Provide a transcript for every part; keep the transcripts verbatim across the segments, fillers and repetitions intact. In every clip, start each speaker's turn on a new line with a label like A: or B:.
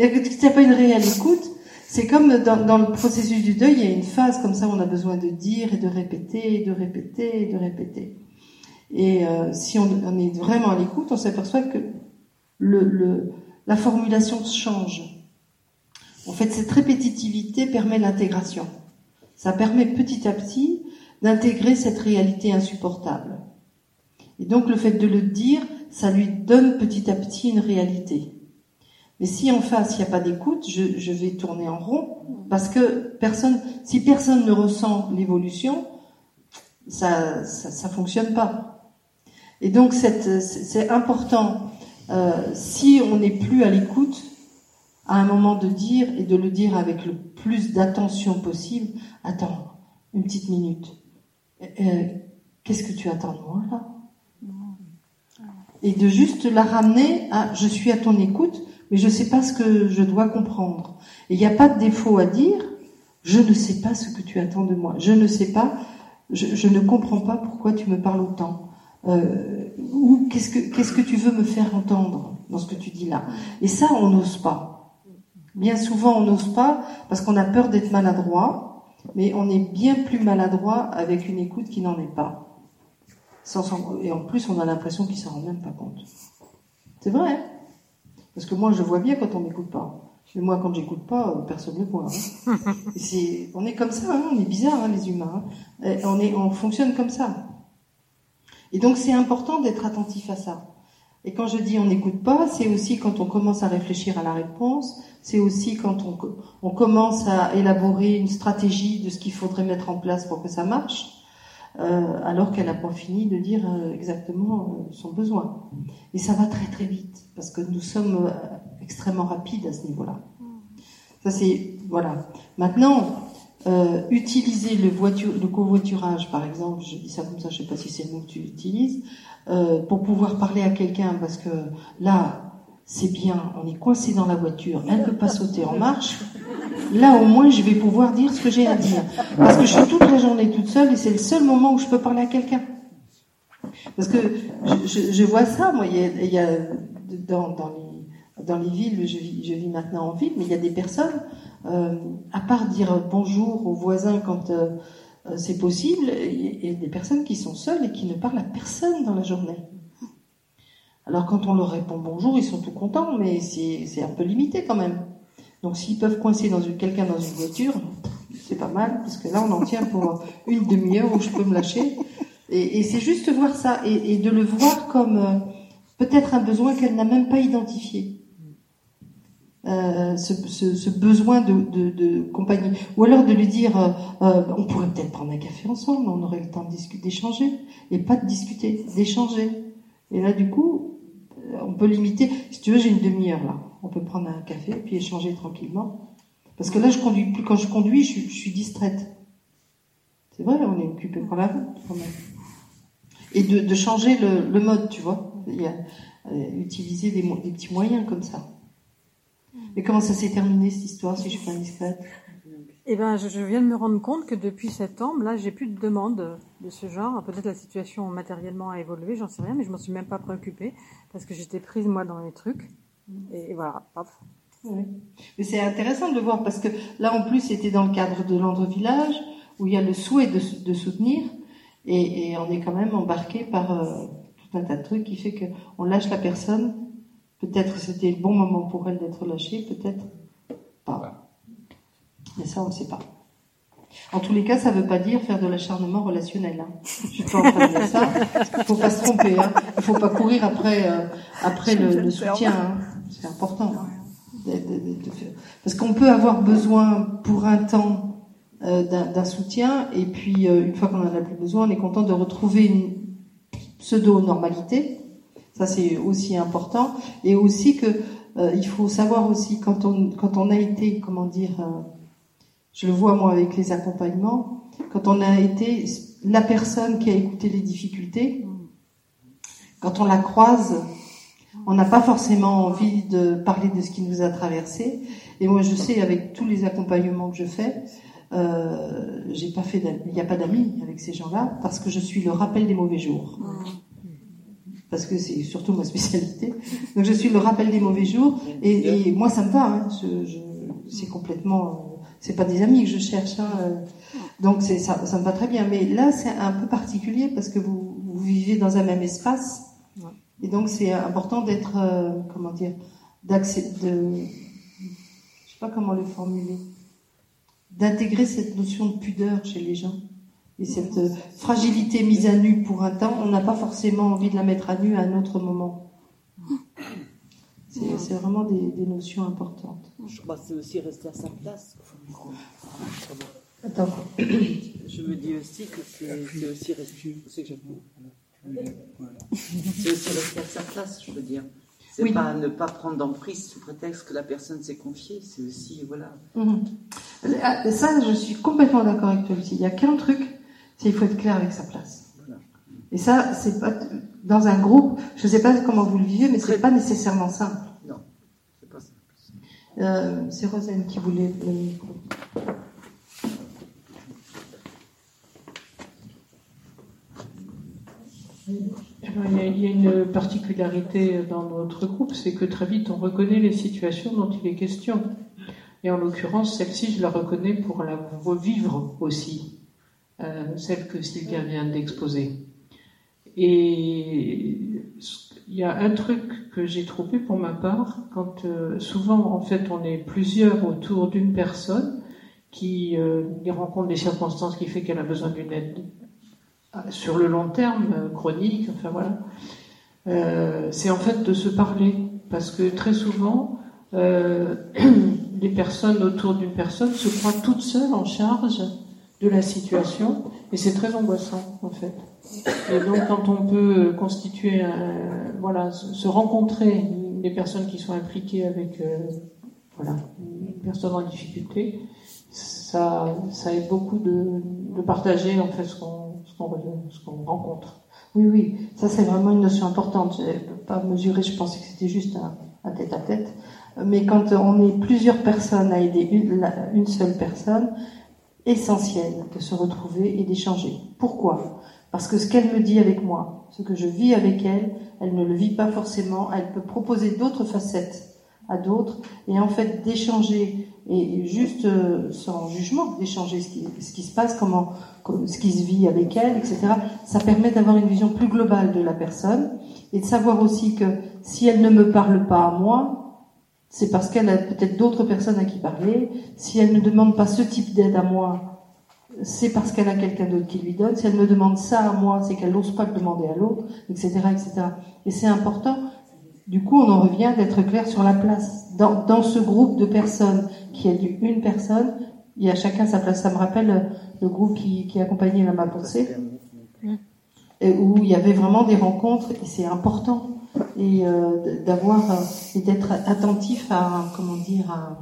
A: Mais si tu n'as pas une réelle écoute, c'est comme dans, dans le processus du deuil, il y a une phase comme ça où on a besoin de dire et de répéter, et de répéter, et de répéter. Et euh, si on, on est vraiment à l'écoute, on s'aperçoit que le, le, la formulation change. En fait, cette répétitivité permet l'intégration. Ça permet petit à petit d'intégrer cette réalité insupportable. Et donc le fait de le dire, ça lui donne petit à petit une réalité. Mais si en face, il n'y a pas d'écoute, je, je vais tourner en rond, parce que personne, si personne ne ressent l'évolution, ça, ça, ça fonctionne pas. Et donc cette, c'est important, euh, si on n'est plus à l'écoute, à un moment de dire, et de le dire avec le plus d'attention possible, attends, une petite minute, euh, qu'est-ce que tu attends de moi là? Et de juste la ramener à, je suis à ton écoute, mais je ne sais pas ce que je dois comprendre. Et il n'y a pas de défaut à dire, je ne sais pas ce que tu attends de moi, je ne sais pas, je, je ne comprends pas pourquoi tu me parles autant, euh, ou qu'est-ce que, qu'est-ce que tu veux me faire entendre dans ce que tu dis là. Et ça, on n'ose pas. Bien souvent, on n'ose pas parce qu'on a peur d'être maladroit, mais on est bien plus maladroit avec une écoute qui n'en est pas. Sans, sans, et en plus, on a l'impression qu'il ne s'en rend même pas compte. C'est vrai, hein? Parce que moi, je vois bien quand on m'écoute pas. Mais moi, quand j'écoute pas, personne ne voit. Hein. C'est, on est comme ça, hein, on est bizarre, hein, les humains. Hein. On, est, on fonctionne comme ça. Et donc, c'est important d'être attentif à ça. Et quand je dis on n'écoute pas, c'est aussi quand on commence à réfléchir à la réponse, c'est aussi quand on, on commence à élaborer une stratégie de ce qu'il faudrait mettre en place pour que ça marche, euh, alors qu'elle n'a pas fini de dire euh, exactement euh, son besoin. Et ça va très très vite, parce que nous sommes euh, extrêmement rapides à ce niveau-là. Ça c'est, voilà. Maintenant, euh, utiliser le, voiture, le covoiturage, par exemple, je dis ça comme ça, je ne sais pas si c'est le mot que tu utilises, euh, pour pouvoir parler à quelqu'un, parce que là, c'est bien, on est coincé dans la voiture, elle ne peut pas sauter en marche, là au moins je vais pouvoir dire ce que j'ai à dire. Parce que je suis toute la journée toute seule et c'est le seul moment où je peux parler à quelqu'un. Parce que je, je, je vois ça, moi, il y a, il y a dans, dans, les, dans les villes, je vis, je vis maintenant en ville, mais il y a des personnes, euh, à part dire bonjour aux voisins quand euh, c'est possible, il y a des personnes qui sont seules et qui ne parlent à personne dans la journée. Alors quand on leur répond bonjour, ils sont tout contents, mais c'est, c'est un peu limité quand même. Donc s'ils peuvent coincer dans une, quelqu'un dans une voiture, c'est pas mal, parce que là on en tient pour une demi-heure où je peux me lâcher. Et, et c'est juste voir ça, et, et de le voir comme euh, peut-être un besoin qu'elle n'a même pas identifié. Euh, ce, ce, ce besoin de, de, de compagnie. Ou alors de lui dire, euh, euh, on pourrait peut-être prendre un café ensemble, on aurait le temps de discuter, d'échanger, et pas de discuter, d'échanger. Et là du coup, on peut limiter, si tu veux j'ai une demi-heure là, on peut prendre un café puis échanger tranquillement. Parce que là je conduis plus, quand je conduis je, je suis distraite. C'est vrai, on est occupé par la route quand même. Et de, de changer le, le mode, tu vois. Il y a, euh, utiliser des, des petits moyens comme ça. Mais comment ça s'est terminé cette histoire, si je suis pas indiscrète?
B: Eh ben, je, je viens de me rendre compte que depuis septembre, là, j'ai plus de demandes de ce genre. Peut-être la situation matériellement a évolué, j'en sais rien, mais je m'en suis même pas préoccupée parce que j'étais prise moi dans les trucs. Et, et voilà, hop.
A: Oui. Mais c'est intéressant de voir parce que là, en plus, c'était dans le cadre de l'Andre Village où il y a le souhait de, de soutenir et, et on est quand même embarqué par euh, tout un tas de trucs qui fait que on lâche la personne. Peut-être c'était le bon moment pour elle d'être lâchée, peut-être pas. Mais ça, on ne sait pas. En tous les cas, ça ne veut pas dire faire de l'acharnement relationnel. Hein. Je suis pas en train de dire ça. Il ne faut pas se tromper. Hein. Il ne faut pas courir après, euh, après le, le soutien. Hein. C'est important. Hein. De, de, de, de faire. Parce qu'on peut avoir besoin pour un temps euh, d'un, d'un soutien, et puis euh, une fois qu'on n'en a plus besoin, on est content de retrouver une pseudo-normalité. Ça, c'est aussi important. Et aussi que euh, il faut savoir aussi quand on quand on a été, comment dire, euh, je le vois moi avec les accompagnements, quand on a été la personne qui a écouté les difficultés, quand on la croise, on n'a pas forcément envie de parler de ce qui nous a traversé. Et moi, je sais avec tous les accompagnements que je fais, euh, j'ai pas fait, il n'y a pas d'amis avec ces gens-là parce que je suis le rappel des mauvais jours. parce que c'est surtout ma spécialité. Donc je suis le rappel des mauvais jours, et, et moi ça me va. Hein, je, je, c'est complètement, c'est pas des amis que je cherche. Hein, donc c'est ça, ça me va très bien. Mais là c'est un peu particulier parce que vous, vous vivez dans un même espace, et donc c'est important d'être, euh, comment dire, d'accepter, de, je sais pas comment le formuler, d'intégrer cette notion de pudeur chez les gens. Et cette euh, fragilité mise à nu pour un temps, on n'a pas forcément envie de la mettre à nu à un autre moment. C'est, c'est vraiment des, des notions importantes.
C: Je crois que c'est aussi rester à sa place.
A: Attends.
C: Je me dis aussi que c'est, c'est aussi rester. C'est, que c'est aussi rester à sa place, je veux dire. C'est oui. Pas ne pas prendre d'emprise sous prétexte que la personne s'est confiée. C'est aussi, voilà.
A: Mmh. Ça, je suis complètement d'accord avec toi aussi. Il n'y a qu'un truc, c'est qu'il faut être clair avec sa place. Voilà. Et ça, c'est pas dans un groupe. Je ne sais pas comment vous le vivez, mais c'est pas nécessairement simple.
C: Non, c'est pas simple.
A: Euh, c'est Rosane qui voulait le micro.
D: Il y, a, il y a une particularité dans notre groupe, c'est que très vite on reconnaît les situations dont il est question. Et en l'occurrence, celle-ci, je la reconnais pour la revivre aussi, euh, celle que Sylvia vient d'exposer. Et il y a un truc que j'ai trouvé pour ma part, quand euh, souvent en fait on est plusieurs autour d'une personne qui euh, rencontre des circonstances qui fait qu'elle a besoin d'une aide sur le long terme, euh, chronique, enfin voilà, euh, c'est en fait de se parler, parce que très souvent, euh, les personnes autour d'une personne se croient toutes seules en charge de la situation, et c'est très angoissant en fait. Et donc quand on peut constituer, un, voilà, se rencontrer les personnes qui sont impliquées avec, euh, voilà, une personne en difficulté, ça, ça aide beaucoup de, de partager en fait ce qu'on ce qu'on rencontre.
A: Oui, oui, ça c'est vraiment une notion importante. Je ne peux pas mesurer, je pensais que c'était juste un, un tête-à-tête. Mais quand on est plusieurs personnes à aider une, la, une seule personne, essentiel de se retrouver et d'échanger. Pourquoi ? Parce que ce qu'elle me dit avec moi, ce que je vis avec elle, elle ne le vit pas forcément, elle peut proposer d'autres facettes à d'autres, et en fait d'échanger, et juste euh, sans jugement, d'échanger ce qui, ce qui se passe, comment, ce qui se vit avec elle, et cetera. Ça permet d'avoir une vision plus globale de la personne, et de savoir aussi que si elle ne me parle pas à moi, c'est parce qu'elle a peut-être d'autres personnes à qui parler. Si elle ne demande pas ce type d'aide à moi, c'est parce qu'elle a quelqu'un d'autre qui lui donne. Si elle me demande ça à moi, c'est qu'elle n'ose pas le demander à l'autre, et cetera, et cetera. Et c'est important. Du coup, on en revient d'être clair sur la place. Dans, dans ce groupe de personnes qui a dû une personne, il y a chacun sa place. Ça me rappelle le, le groupe qui, qui accompagnait la Maponsé, et où il y avait vraiment des rencontres, et c'est important. Et euh, d'avoir euh, et d'être attentif à, comment dire, à,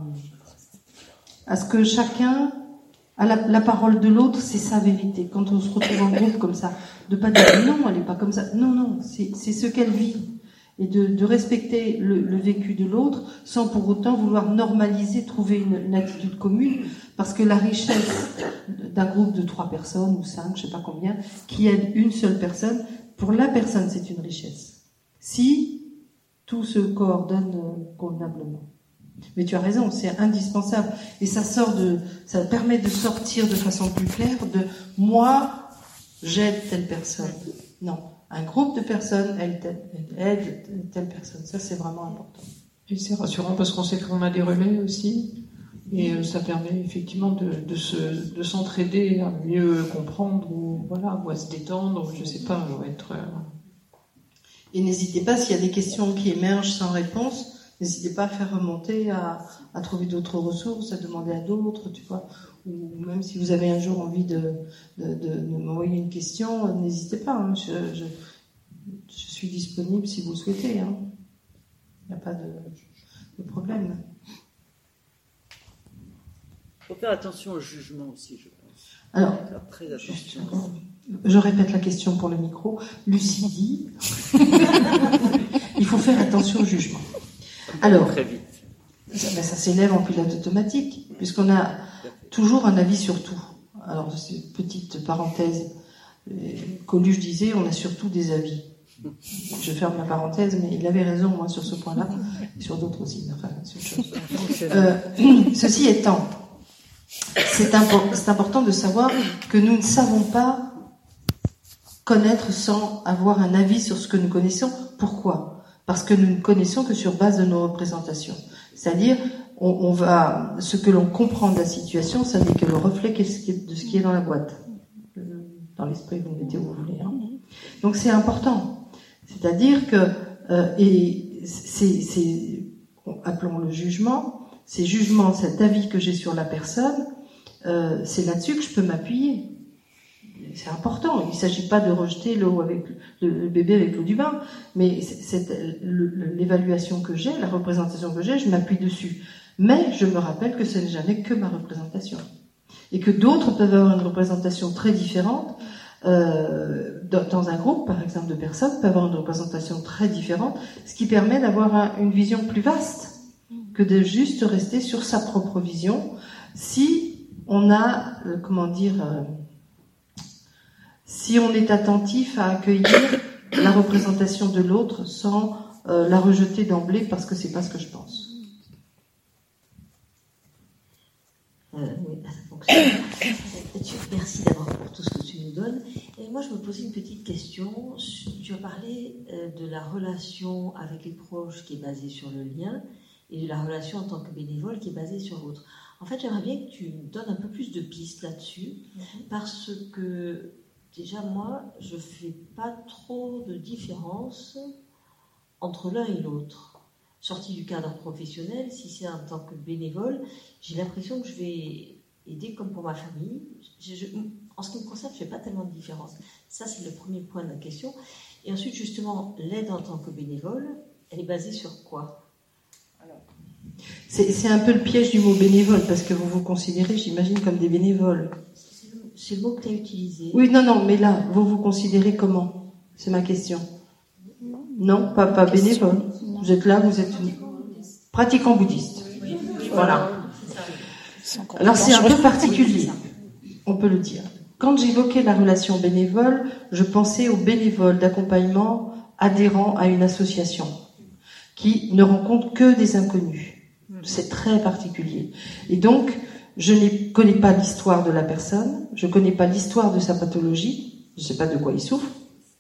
A: à ce que chacun a la, la parole de l'autre, c'est sa vérité. Quand on se retrouve en groupe comme ça, de pas dire non, elle est pas comme ça. Non, non, c'est, c'est ce qu'elle vit. Et de, de respecter le, le vécu de l'autre sans pour autant vouloir normaliser, trouver une, une attitude commune, parce que la richesse d'un groupe de trois personnes ou cinq, je sais pas combien, qui aide une seule personne, pour la personne c'est une richesse. Si tout se coordonne convenablement. Mais tu as raison, c'est indispensable. Et ça sort de, ça permet de sortir de façon plus claire de moi, j'aide telle personne. Non. Un groupe de personnes aide telle, telle personne. Ça, c'est vraiment important.
D: Et c'est rassurant parce qu'on sait qu'on a des relais aussi. Et euh, ça permet effectivement de, de, se, de s'entraider à mieux comprendre ou, voilà, ou à se détendre, ou je sais pas, ou être... Euh...
A: Et n'hésitez pas, s'il y a des questions qui émergent sans réponse, n'hésitez pas à faire remonter, à, à trouver d'autres ressources, à demander à d'autres, tu vois. Ou même si vous avez un jour envie de, de, de, de m'envoyer une question, n'hésitez pas. Hein. Je, je, je suis disponible si vous le souhaitez. Hein. Il n'y a pas de, de problème.
C: Il faut faire attention au jugement aussi, je pense.
A: Alors,
C: très attention.
A: Juste, je répète la question pour le micro. Lucie dit il faut faire attention au jugement. Alors,
C: très vite.
A: Ça, ben, ça s'élève en pilote automatique, puisqu'on a toujours un avis sur tout. Alors, c'est une petite parenthèse. Coluche disait, on a surtout des avis. Je ferme ma parenthèse, mais il avait raison, moi, sur ce point-là, et sur d'autres aussi. Enfin, c'est autre chose. Euh, ceci étant, c'est, impo- c'est important de savoir que nous ne savons pas connaître sans avoir un avis sur ce que nous connaissons. Pourquoi ? Parce que nous ne connaissons que sur base de nos représentations. C'est-à-dire, on, on va, ce que l'on comprend de la situation, ça n'est que le reflet de ce qui est dans la boîte. Dans l'esprit, vous mettez où vous voulez. Hein. Donc c'est important. C'est-à-dire que, euh, et c'est, c'est, appelons le jugement, ces jugements, cet avis que j'ai sur la personne, euh, c'est là-dessus que je peux m'appuyer. C'est important. Il ne s'agit pas de rejeter l'eau avec le, le bébé avec l'eau du bain, mais c'est, c'est le, l'évaluation que j'ai, la représentation que j'ai, je m'appuie dessus. Mais je me rappelle que ce n'est jamais que ma représentation. Et que d'autres peuvent avoir une représentation très différente. Euh, dans un groupe, par exemple, de personnes, peuvent avoir une représentation très différente, ce qui permet d'avoir un, une vision plus vaste que de juste rester sur sa propre vision. Si on a, euh, comment dire, euh, si on est attentif à accueillir la représentation de l'autre sans euh, la rejeter d'emblée parce que c'est pas ce que je pense.
E: Euh, oui, ça fonctionne. Merci d'abord pour tout ce que tu nous donnes. Et moi, je me posais une petite question. Tu as parlé euh, de la relation avec les proches qui est basée sur le lien et de la relation en tant que bénévole qui est basée sur l'autre. En fait, j'aimerais bien que tu me donnes un peu plus de pistes là-dessus, mm-hmm. parce que déjà, moi, je ne fais pas trop de différence entre l'un et l'autre. Sortie du cadre professionnel, si c'est en tant que bénévole, j'ai l'impression que je vais aider comme pour ma famille. Je, je, en ce qui me concerne, je ne fais pas tellement de différence. Ça, c'est le premier point de la question. Et ensuite, justement, l'aide en tant que bénévole, elle est basée sur quoi ? Alors,
A: c'est, c'est un peu le piège du mot bénévole, parce que vous vous considérez, j'imagine, comme des bénévoles.
E: C'est le, c'est le mot que tu as utilisé.
A: Oui, non, non, mais là, vous vous considérez comment ? C'est ma question. Non, pas, pas bénévole. Vous êtes là, vous êtes pratiquant bouddhiste. Voilà. Alors c'est un peu particulier, on peut le dire. Quand j'évoquais la relation bénévole, je pensais aux bénévoles d'accompagnement adhérents à une association qui ne rencontrent que des inconnus. C'est très particulier. Et donc, je ne connais pas l'histoire de la personne, je ne connais pas l'histoire de sa pathologie, je ne sais pas de quoi il souffre.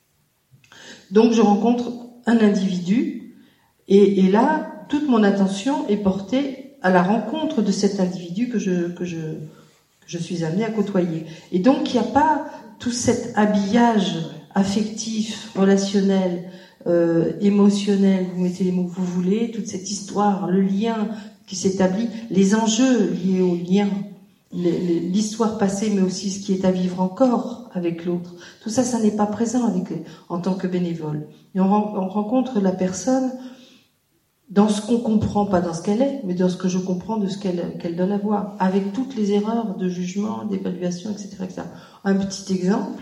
A: Donc je rencontre un individu, et, et là, toute mon attention est portée à la rencontre de cet individu que je, que je, que je suis amenée à côtoyer. Et donc, il n'y a pas tout cet habillage affectif, relationnel, euh, émotionnel, vous mettez les mots que vous voulez, toute cette histoire, le lien qui s'établit, les enjeux liés au lien, l'histoire passée, mais aussi ce qui est à vivre encore avec l'autre. Tout ça, ça n'est pas présent avec, en tant que bénévole. Et on, on rencontre la personne dans ce qu'on comprend, pas dans ce qu'elle est, mais dans ce que je comprends de ce qu'elle, qu'elle donne à voir, avec toutes les erreurs de jugement, d'évaluation, et cetera, et cetera. Un petit exemple,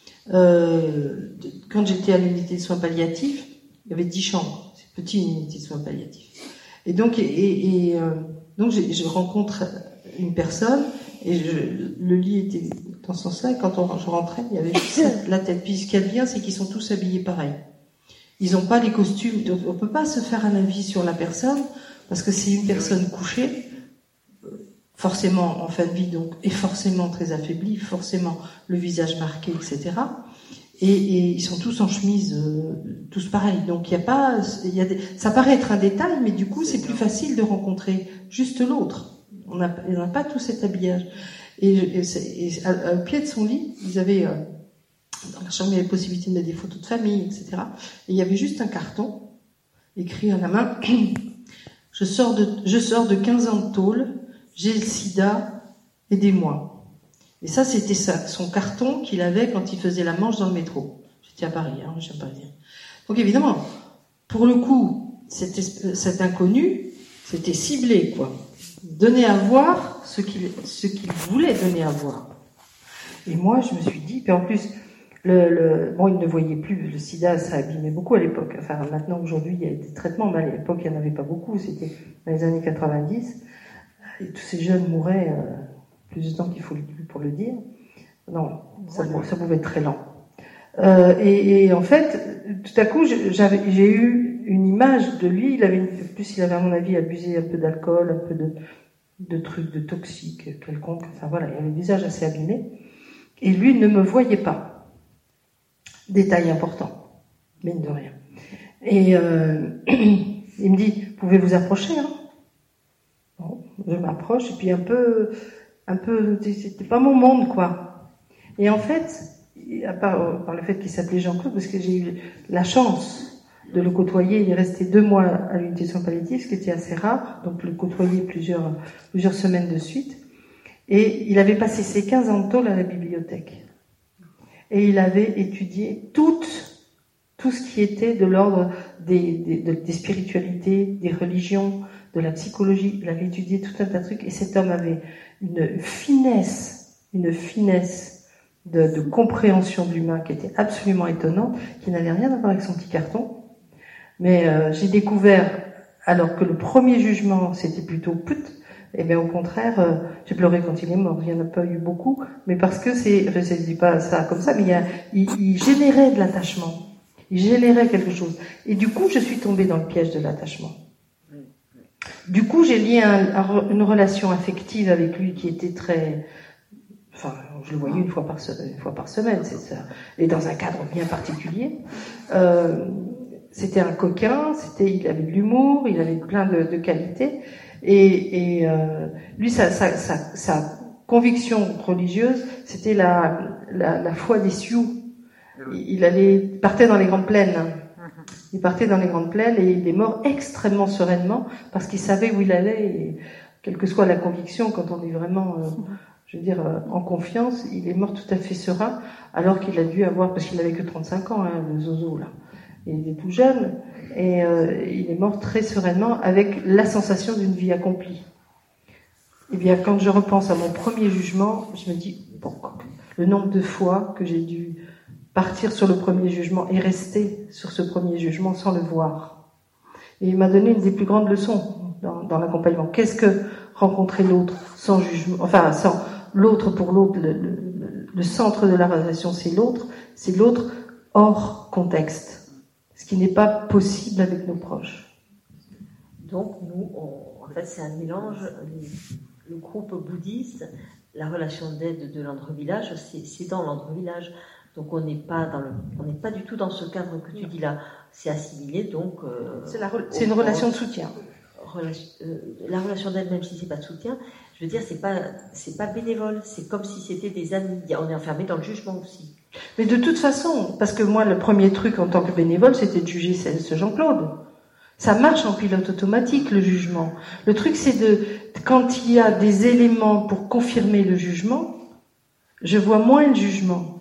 A: euh, quand j'étais à l'unité de soins palliatifs, il y avait dix chambres, c'est petit une unité de soins palliatifs. Et donc, et, et, et euh, donc je, je rencontre une personne, et je, le lit était dans ce sens-là, et quand on, je rentrais, il y avait la tête. Puis ce qu'il y a de bien, c'est qu'ils sont tous habillés pareil. Ils n'ont pas les costumes, donc on ne peut pas se faire un avis sur la personne, parce que c'est une personne couchée, forcément en fin de vie, donc, et forcément très affaiblie, forcément le visage marqué, et cetera. Et, et ils sont tous en chemise, euh, tous pareils. Donc il y a pas, il y a des, ça paraît être un détail, mais du coup c'est plus facile de rencontrer juste l'autre. On n'a on pas tout cet habillage. Et, et, et à, à, au pied de son lit, ils avaient, euh, dans la chambre, il y avait la possibilité de mettre des photos de famille, et cetera. Et il y avait juste un carton, écrit à la main, je sors de, je sors de quinze ans de tôle, j'ai le sida, aidez-moi. Et ça, c'était ça, son carton qu'il avait quand il faisait la manche dans le métro. J'étais à Paris, hein, je ne sais pas dire. Donc évidemment, pour le coup, cet, cet inconnu, c'était ciblé, quoi. Donner à voir ce qu'il, ce qu'il voulait donner à voir. Et moi, je me suis dit, puis en plus, le, le, bon, il ne voyait plus, le sida, ça abîmait beaucoup à l'époque. Enfin, maintenant, aujourd'hui, il y a des traitements, mais à l'époque, il n'y en avait pas beaucoup. C'était dans les années quatre-vingt-dix. Et tous ces jeunes mouraient, euh, plus de temps qu'il faut pour le dire. Non, ça, ça pouvait être très lent. Euh, et, et en fait, tout à coup, j'avais, j'ai eu une image de lui. Il avait, une, en plus, il avait à mon avis abusé un peu d'alcool, un peu de, de trucs, de toxiques quelconques. Enfin voilà, il avait le visage assez abîmé. Et lui ne me voyait pas. Détail important, mine de rien. Et euh, il me dit, vous pouvez vous approcher, hein. Bon, je m'approche, et puis un peu, un peu, c'était pas mon monde, quoi. Et en fait, à part par le fait qu'il s'appelait Jean-Claude, parce que j'ai eu la chance de le côtoyer, il est resté deux mois à l'unité de soins palliatifs, ce qui était assez rare, donc le côtoyer plusieurs, plusieurs semaines de suite. Et il avait passé ses quinze ans de tôle à la bibliothèque. Et il avait étudié toute, tout ce qui était de l'ordre des, des, des spiritualités, des religions, de la psychologie. Il avait étudié tout un tas de trucs. Et cet homme avait une finesse, une finesse de, de compréhension de l'humain qui était absolument étonnante, qui n'avait rien à voir avec son petit carton. Mais euh, j'ai découvert, alors que le premier jugement, c'était plutôt put, et bien au contraire, euh, j'ai pleuré quand il est mort. Il n'y en a pas eu beaucoup, mais parce que c'est, je ne dis pas ça comme ça, mais il, y a, il, il générait de l'attachement. Il générait quelque chose. Et du coup, je suis tombée dans le piège de l'attachement. Du coup, j'ai lié un, un, une relation affective avec lui qui était très... Enfin, je le voyais une fois par, une fois par semaine, c'est ça. Et dans un cadre bien particulier. Euh, c'était un coquin, c'était, il avait de l'humour, il avait plein de, de qualités. Et, et euh, lui, sa, sa, sa, sa conviction religieuse, c'était la, la, la foi des Sioux. Il, allait, il partait dans les grandes plaines. Il partait dans les grandes plaines et il est mort extrêmement sereinement parce qu'il savait où il allait. Et quelle que soit la conviction, quand on est vraiment, euh, je veux dire, euh, en confiance, il est mort tout à fait serein, alors qu'il a dû avoir, parce qu'il n'avait que trente-cinq ans, hein, le zozo là. Il est tout jeune et euh, il est mort très sereinement avec la sensation d'une vie accomplie. Eh bien, quand je repense à mon premier jugement, je me dis, bon, le nombre de fois que j'ai dû partir sur le premier jugement et rester sur ce premier jugement sans le voir. Et il m'a donné une des plus grandes leçons dans, dans l'accompagnement. Qu'est-ce que rencontrer l'autre sans jugement, enfin, sans l'autre pour l'autre, le, le, le centre de la relation, c'est l'autre, c'est l'autre hors contexte. Ce qui n'est pas possible avec nos proches.
E: Donc, nous, on, en fait, c'est un mélange. Le groupe bouddhiste, la relation d'aide de l'Andre Village, c'est, c'est dans l'Andre Village. Donc, on n'est pas dans le, on n'est pas du tout dans ce cadre que tu dis là. C'est assimilé, donc. Euh,
A: c'est, la, c'est une relation de soutien.
E: Relation, euh, la relation d'aide, même si c'est pas de soutien, je veux dire, c'est pas, c'est pas bénévole. C'est comme si c'était des amis. On est enfermé dans le jugement aussi.
A: Mais de toute façon, parce que moi, le premier truc en tant que bénévole, c'était de juger ce Jean-Claude. Ça marche en pilote automatique, le jugement. Le truc, c'est de, quand il y a des éléments pour confirmer le jugement, je vois moins le jugement.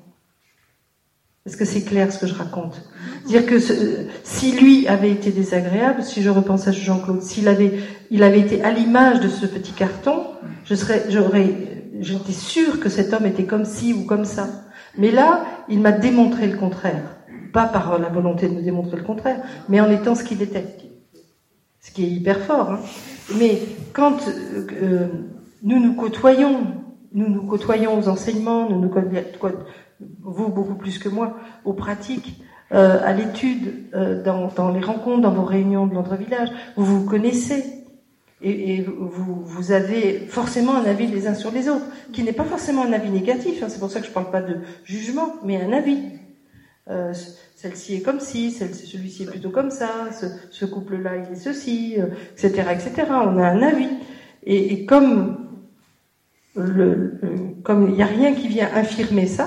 A: Est-ce que c'est clair ce que je raconte? Dire que ce, si lui avait été désagréable, si je repense à Jean-Claude, s'il avait, il avait été à l'image de ce petit carton, je serais, j'aurais, j'étais sûre que cet homme était comme ci ou comme ça. Mais là, il m'a démontré le contraire. Pas par la volonté de me démontrer le contraire, mais en étant ce qu'il était. Ce qui est hyper fort. Hein. Mais quand euh, nous nous côtoyons, nous nous côtoyons aux enseignements, nous nous côtoyons, vous beaucoup plus que moi, aux pratiques, euh, à l'étude, euh, dans, dans les rencontres, dans vos réunions de l'Andre Village, vous vous connaissez. Et, et vous, vous avez forcément un avis les uns sur les autres, qui n'est pas forcément un avis négatif, hein, c'est pour ça que je ne parle pas de jugement, mais un avis. Euh, celle-ci est comme ci, celle, celui-ci est plutôt comme ça, ce, ce couple-là il est ceci, euh, et cetera, et cetera. On a un avis. Et, et comme le, le, comme il n'y a rien qui vient infirmer ça,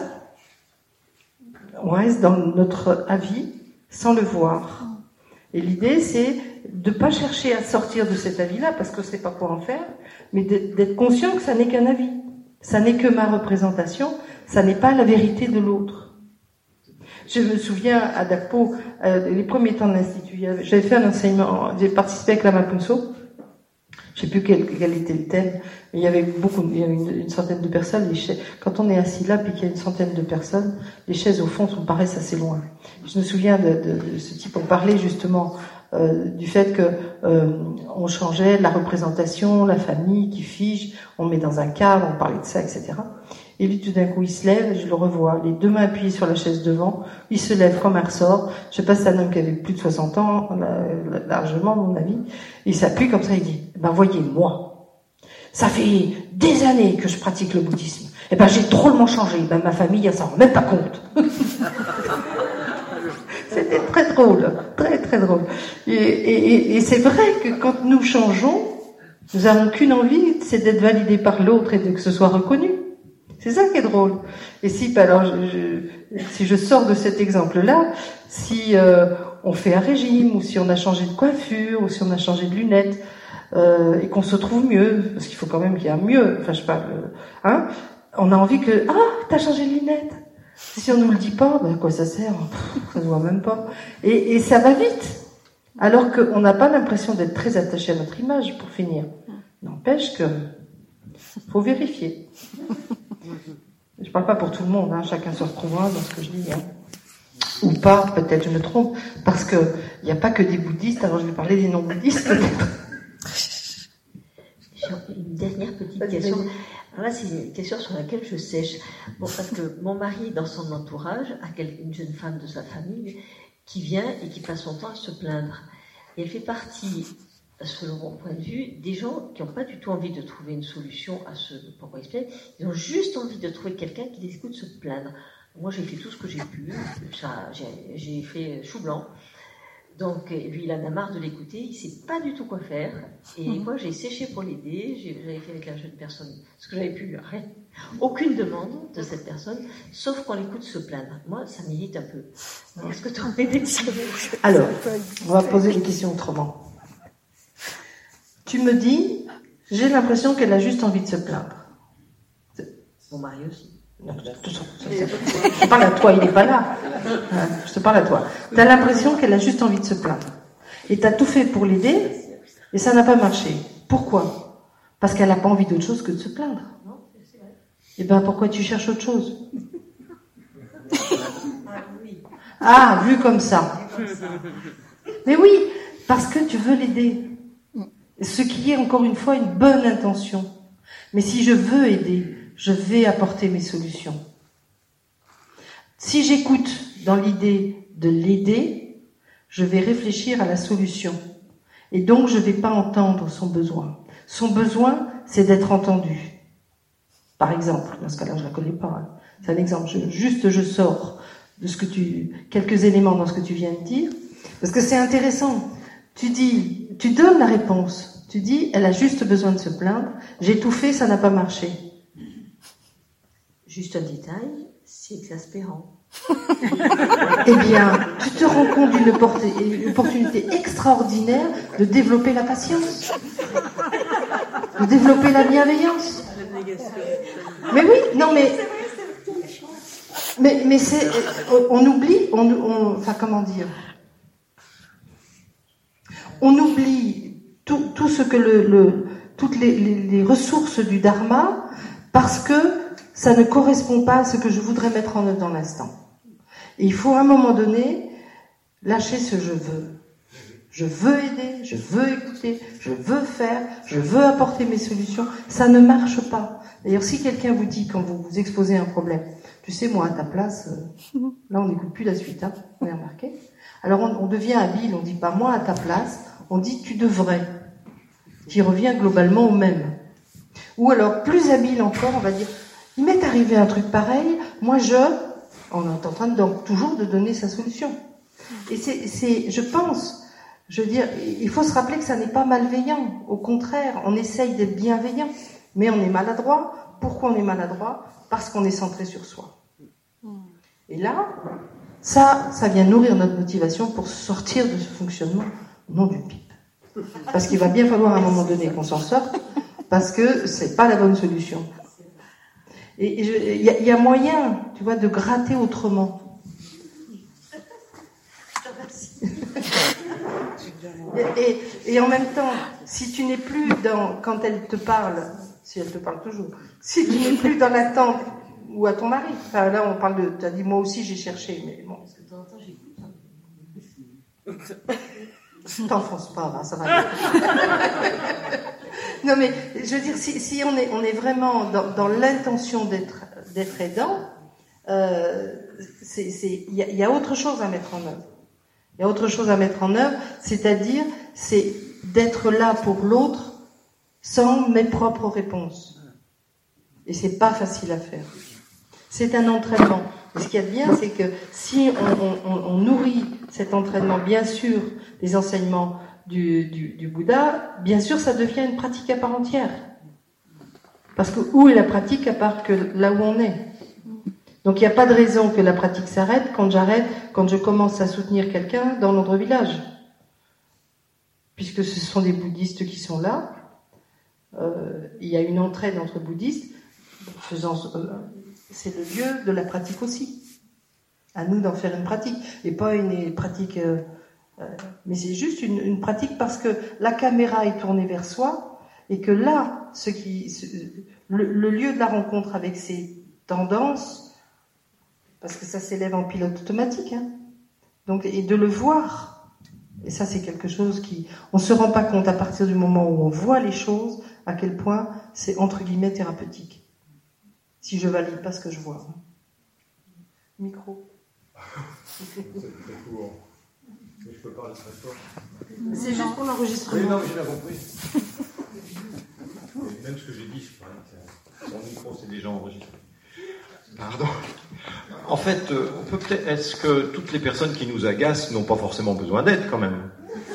A: on reste dans notre avis sans le voir. Et l'idée, c'est de pas chercher à sortir de cet avis-là, parce que c'est pas quoi en faire, mais d'être conscient que ça n'est qu'un avis. Ça n'est que ma représentation, ça n'est pas la vérité de l'autre. Je me souviens, à Dapo, euh, les premiers temps de l'Institut, j'avais fait un enseignement, j'ai participé avec la Mapunso, je sais plus quel, quel était le thème, mais il y avait beaucoup, il y avait une, une centaine de personnes, les chaises, quand on est assis là, puis qu'il y a une centaine de personnes, les chaises au fond, on paraissent assez loin. Je me souviens de, de, de ce type, on parlait justement, Euh, du fait que euh, on changeait la représentation, la famille qui fige, on met dans un cadre, on parlait de ça, et cetera. Et lui, tout d'un coup, il se lève, et je le revois, les deux mains appuyées sur la chaise devant, il se lève comme un ressort. Je sais pas si c'est un homme qui avait plus de soixante ans, largement, à mon avis. Il s'appuie comme ça, il dit, ben, voyez, moi, ça fait des années que je pratique le bouddhisme. Eh ben, j'ai drôlement changé. Ben, ma famille, elle s'en rend même pas compte. C'était très drôle, très très drôle. Et, et, et c'est vrai que quand nous changeons, nous n'avons qu'une envie, c'est d'être validé par l'autre et de que ce soit reconnu. C'est ça qui est drôle. Et si, ben alors, je, je, si je sors de cet exemple-là, si euh, on fait un régime, ou si on a changé de coiffure, ou si on a changé de lunettes, euh, et qu'on se trouve mieux, parce qu'il faut quand même qu'il y ait un mieux, enfin je parle, hein, on a envie que, ah, t'as changé de lunettes. Si on nous le dit pas, ben à quoi ça sert? Pff, ça se voit même pas. Et, et ça va vite. Alors qu'on n'a pas l'impression d'être très attaché à notre image, pour finir. N'empêche que faut vérifier. Je parle pas pour tout le monde, hein, chacun se retrouvera dans ce que je dis. Hein. Ou pas, peut-être je me trompe, parce que il n'y a pas que des bouddhistes, alors je vais parler des non-bouddhistes peut-être.
E: J'ai une dernière petite question. Alors là, c'est une question sur laquelle je sèche. Bon, parce que mon mari, dans son entourage, a une jeune femme de sa famille qui vient et qui passe son temps à se plaindre. Et elle fait partie, selon mon point de vue, des gens qui n'ont pas du tout envie de trouver une solution à ce pourquoi ils se plaignent. Ils ont juste envie de trouver quelqu'un qui les écoute se plaindre. Moi, j'ai fait tout ce que j'ai pu. Ça, j'ai, j'ai fait chou blanc. Donc, lui, il en a marre de l'écouter, il ne sait pas du tout quoi faire. Et mmh. moi, j'ai séché pour l'aider, j'ai, j'avais fait avec la jeune personne ce que j'avais pu, rien. Aucune demande de cette personne, sauf qu'on l'écoute se plaindre. Moi, ça m'irrite un peu. Est-ce que tu en fais des questions?
A: Alors, on va poser les questions autrement. Tu me dis, j'ai l'impression qu'elle a juste envie de se plaindre.
E: Mon mari aussi.
A: Non, je te parle à toi, il n'est pas là. Je te parle à toi. Tu as l'impression qu'elle a juste envie de se plaindre. Et tu as tout fait pour l'aider, et ça n'a pas marché. Pourquoi? Parce qu'elle n'a pas envie d'autre chose que de se plaindre. Et bien pourquoi tu cherches autre chose? Ah, vu comme ça. Mais oui, parce que tu veux l'aider. Ce qui est encore une fois une bonne intention. Mais si je veux aider, je vais apporter mes solutions. Si j'écoute dans l'idée de l'aider, je vais réfléchir à la solution. Et donc, je ne vais pas entendre son besoin. Son besoin, c'est d'être entendu. Par exemple, dans ce cas-là, je ne la connais pas. Hein. C'est un exemple. Je, juste, je sors de ce que tu, quelques éléments dans ce que tu viens de dire. Parce que c'est intéressant. Tu dis, tu donnes la réponse. Tu dis, elle a juste besoin de se plaindre. J'ai tout fait, ça n'a pas marché.
E: Juste un détail, c'est exaspérant.
A: Eh bien, tu te rends compte d'une opportunité extraordinaire de développer la patience, de développer la bienveillance. Mais oui, non mais, mais, mais c'est, on, on oublie, on, on, enfin comment dire, on oublie tout, tout ce que le, le toutes les, les, les ressources du dharma parce que ça ne correspond pas à ce que je voudrais mettre en œuvre dans l'instant. Et il faut à un moment donné lâcher ce je veux. Je veux aider, je veux écouter, je veux faire, je veux apporter mes solutions. Ça ne marche pas. D'ailleurs, si quelqu'un vous dit, quand vous vous exposez un problème, tu sais, moi, à ta place, euh, là, on n'écoute plus la suite, hein, vous avez remarqué? Alors, on, on devient habile, on dit pas moi à ta place, on dit tu devrais. Qui revient globalement au même. Ou alors, plus habile encore, on va dire, il m'est arrivé un truc pareil, moi je, on est en train de, donc, toujours de donner sa solution. Et c'est, c'est, je pense, je veux dire, il faut se rappeler que ça n'est pas malveillant. Au contraire, on essaye d'être bienveillant, mais on est maladroit. Pourquoi on est maladroit? Parce qu'on est centré sur soi. Et là, ça, ça vient nourrir notre motivation pour sortir de ce fonctionnement, non du pipe. Parce qu'il va bien falloir à un moment donné qu'on s'en sorte, parce que c'est pas la bonne solution. Et il y, y a moyen, tu vois, de gratter autrement. et, et, et en même temps, si tu n'es plus dans, quand elle te parle, si elle te parle toujours, si tu n'es plus dans l'attente, ou à ton mari, enfin là on parle de, tu as dit moi aussi j'ai cherché, mais bon.
E: Parce que de temps en temps j'écoute.
A: T'enfonce pas, là, ça va. Non, mais je veux dire, si, si on est, on est vraiment dans, dans l'intention d'être, d'être aidant, euh, c'est, c'est, il y a, y a autre chose à mettre en œuvre. Il y a autre chose à mettre en œuvre, c'est-à-dire, c'est d'être là pour l'autre sans mes propres réponses. Et c'est pas facile à faire. C'est un entraînement. Et ce qu'il y a de bien, c'est que si on, on, on nourrit cet entraînement, bien sûr, des enseignements du, du, du Bouddha, bien sûr, ça devient une pratique à part entière. Parce que où est la pratique à part que là où on est? Donc il n'y a pas de raison que la pratique s'arrête quand j'arrête, quand je commence à soutenir quelqu'un dans notre village. Puisque ce sont des bouddhistes qui sont là, euh, il y a une entraide entre bouddhistes, faisant, euh, c'est le lieu de la pratique aussi. À nous d'en faire une pratique, et pas une pratique... Euh, euh, mais c'est juste une, une pratique parce que la caméra est tournée vers soi, et que là, ce qui, ce, le, le lieu de la rencontre avec ses tendances, parce que ça s'élève en pilote automatique, hein. Donc, et de le voir, et ça c'est quelque chose qui, on se rend pas compte à partir du moment où on voit les choses, à quel point c'est entre guillemets thérapeutique. Si je valide pas ce que je vois. Hein. Micro.
F: C'est très court. Mais je peux parler très fort.
A: C'est juste pour l'enregistrement.
F: Oui, non, mais j'ai bien compris. Et même ce que j'ai dit, je parlais que mon micro, c'est déjà enregistré. Pardon. En fait, euh, on peut peut-être. Est-ce que toutes les personnes qui nous agacent n'ont pas forcément besoin d'aide, quand même?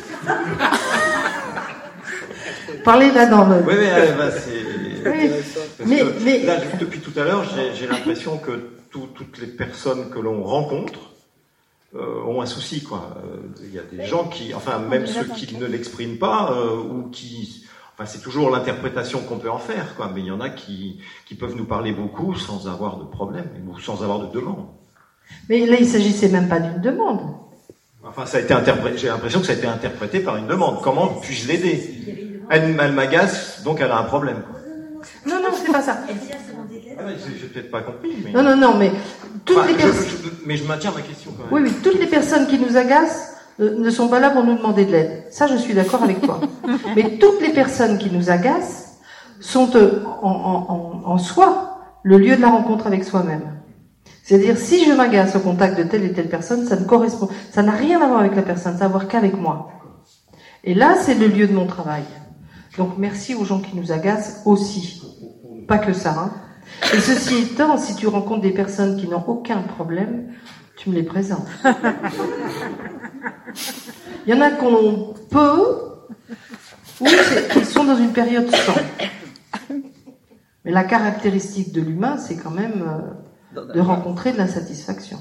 A: Parlez là dans le.
F: Oui, mais bah, c'est.
A: Oui.
F: Parce
A: Mais,
F: que
A: mais...
F: là, depuis tout à l'heure, j'ai, j'ai l'impression que tout, toutes les personnes que l'on rencontre euh, ont un souci, quoi. Il y a des gens qui, enfin, même ceux qui ne l'expriment pas euh, ou qui. Enfin, c'est toujours l'interprétation qu'on peut en faire, quoi. Mais il y en a qui, qui peuvent nous parler beaucoup sans avoir de problème ou sans avoir de demande.
A: Mais là, il s'agissait même pas d'une demande.
F: Enfin, ça a été interprété. J'ai l'impression que ça a été interprété par une demande. Comment puis-je l'aider? Elle, elle m'agace, donc elle a un problème.
A: Non, non, c'est pas ça.
F: Ah, j'ai, j'ai peut-être pas compris. Mais...
A: Non, non, non, mais toutes
F: enfin,
A: les personnes.
F: je, je, mais je maintiens ma question quand même.
A: Oui, oui, toutes les personnes qui nous agacent ne sont pas là pour nous demander de l'aide. Ça, je suis d'accord avec toi. Mais toutes les personnes qui nous agacent sont euh, en, en, en, en soi le lieu de la rencontre avec soi-même. C'est-à-dire, si je m'agace au contact de telle et telle personne, ça ne correspond, ça n'a rien à voir avec la personne, ça a à voir qu'avec moi. Et là, c'est le lieu de mon travail. Donc, merci aux gens qui nous agacent aussi. Pas que ça, hein. Et ceci étant, si tu rencontres des personnes qui n'ont aucun problème, tu me les présentes. Il y en a qu'on peut, ou ils sont dans une période sans. Mais la caractéristique de l'humain, c'est quand même euh, de rencontrer de la satisfaction.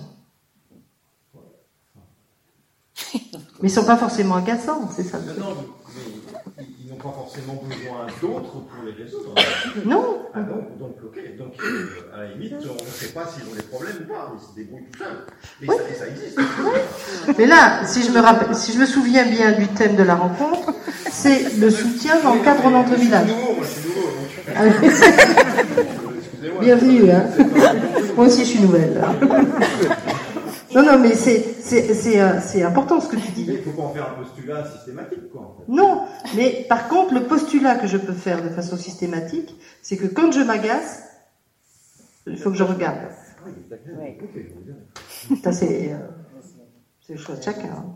A: Mais ils ne sont pas forcément agaçants, c'est ça.
F: Non, non, mais ils n'ont pas forcément besoin d'autres pour les résoudre.
A: Non.
F: Ah donc, donc, ok. Donc, euh, à la limite, on ne sait pas s'ils ont des problèmes ou pas, ils se débrouillent tout seuls. Mais
A: oui.
F: ça, ça existe.
A: Oui. Mais là, si je me rappelle, si je me souviens bien du thème de la rencontre, c'est le soutien dans le cadre d'entre villages.
F: Moi, je suis nouveau, moi, je suis nouveau. Excusez-moi.
A: Bienvenue, hein. Moi aussi, je suis nouvelle. Non, non, mais c'est, c'est, c'est, euh, c'est important ce que tu dis.
F: Il ne faut pas en faire un postulat systématique, quoi. En fait.
A: Non, mais par contre, le postulat que je peux faire de façon systématique, c'est que quand je m'agace, il faut que je regarde.
F: Oui, d'accord.
A: Okay. Ça, c'est, euh, c'est le choix de chacun. Hein.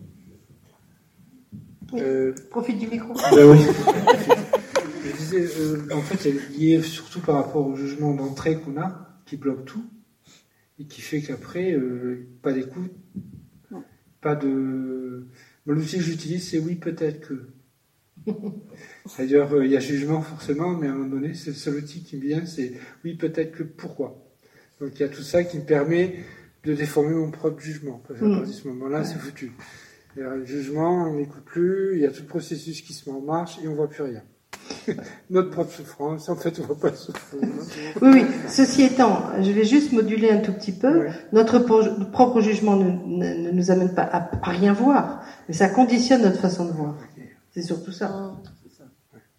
A: Oui. Euh, Profite du micro.
G: Ben oui. Je disais, euh, en fait, elle est liée surtout par rapport au jugement d'entrée qu'on a, qui bloque tout. Et qui fait qu'après, euh, pas d'écoute, pas de... Bon, l'outil que j'utilise, c'est oui, peut-être que. D'ailleurs, il euh, y a jugement forcément, mais à un moment donné, c'est le seul outil qui me vient, c'est oui, peut-être que, pourquoi. Donc il y a tout ça qui me permet de déformer mon propre jugement. Parce qu'à partir de ce moment-là, c'est foutu. Il y a le jugement, on n'écoute plus, il y a tout le processus qui se met en marche et on voit plus rien. Notre propre souffrance, en fait, on ne voit pas de souffrance.
A: Oui, oui. Ceci étant, je vais juste moduler un tout petit peu. Oui. Notre propre jugement ne, ne, ne nous amène pas à, à rien voir, mais ça conditionne notre façon de voir. Okay. C'est surtout ça. Oh, c'est ça.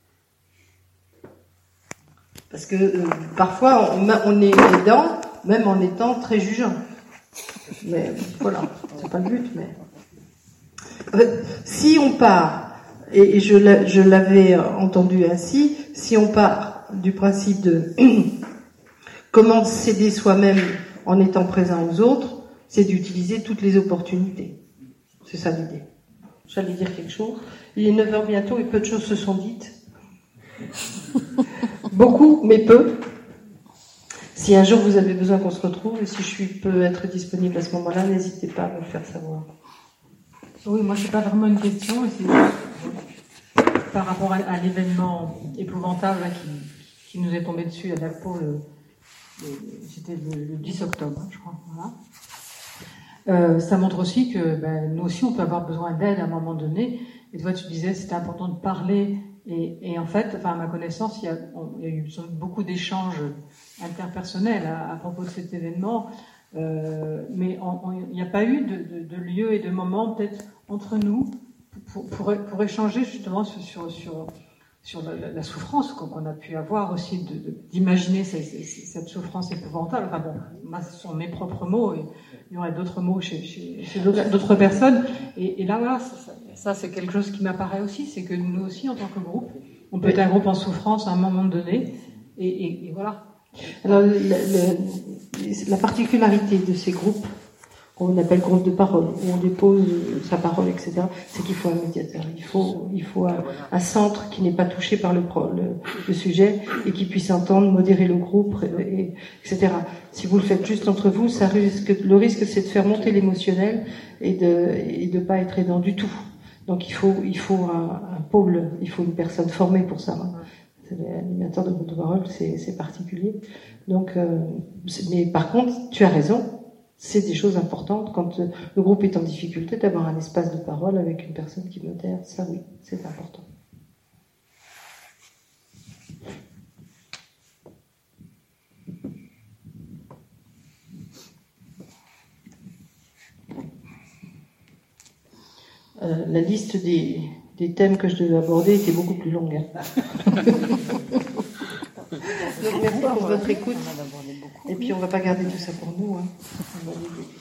A: Parce que euh, parfois, on, on est aidant, même en étant très jugeant. Mais voilà, c'est pas le but, mais... si on part, et je l'avais entendu ainsi, si on part du principe de comment s'aider soi-même en étant présent aux autres, c'est d'utiliser toutes les opportunités. C'est ça l'idée. J'allais dire quelque chose. Il est neuf heures bientôt et peu de choses se sont dites. Beaucoup, mais peu. Si un jour vous avez besoin qu'on se retrouve, et si je suis, peux être disponible à ce moment-là, n'hésitez pas à me le faire savoir.
B: Oui, moi, c'est pas vraiment une question, c'est par rapport à, à l'événement épouvantable là, qui, qui nous est tombé dessus à Dacpo, le, le, c'était le, le dix octobre, je crois. Voilà. Euh, ça montre aussi que ben, nous aussi, on peut avoir besoin d'aide à un moment donné. Et toi, tu disais, c'était important de parler. Et, et en fait, enfin, à ma connaissance, il y a, on, il y a eu beaucoup d'échanges interpersonnels à, à propos de cet événement. Euh, mais il n'y a pas eu de, de, de lieu et de moment peut-être entre nous pour, pour, pour échanger justement sur, sur, sur, sur la, la souffrance qu'on a pu avoir aussi, de, de, d'imaginer cette, cette souffrance épouvantable. Enfin bon, moi, ce sont mes propres mots, et il y aurait d'autres mots chez, chez, chez d'autres, d'autres personnes. Et, et là, voilà, ça, ça, ça c'est quelque chose qui m'apparaît aussi, c'est que nous aussi, en tant que groupe, on peut être un groupe en souffrance à un moment donné, et, et, et voilà.
A: Alors, le, le, la particularité de ces groupes, qu'on appelle groupes de parole, où on dépose sa parole, et cetera, c'est qu'il faut un médiateur. Il faut, il faut un, un centre qui n'est pas touché par le, le, le sujet et qui puisse entendre, modérer le groupe, et, etc. Si vous le faites juste entre vous, ça risque, le risque, c'est de faire monter l'émotionnel et de, et de pas être aidant du tout. Donc, il faut, il faut un, un pôle, il faut une personne formée pour ça. L'animateur de groupe de parole, c'est, c'est particulier. Donc, euh, mais par contre, tu as raison, c'est des choses importantes quand euh, le groupe est en difficulté d'avoir un espace de parole avec une personne qui modère. Ça, oui, c'est important. Euh, la liste des, des thèmes que je devais aborder était beaucoup plus longue. Hein. Donc, merci pour votre écoute. Et puis, on ne va pas garder tout ça pour nous. Hein.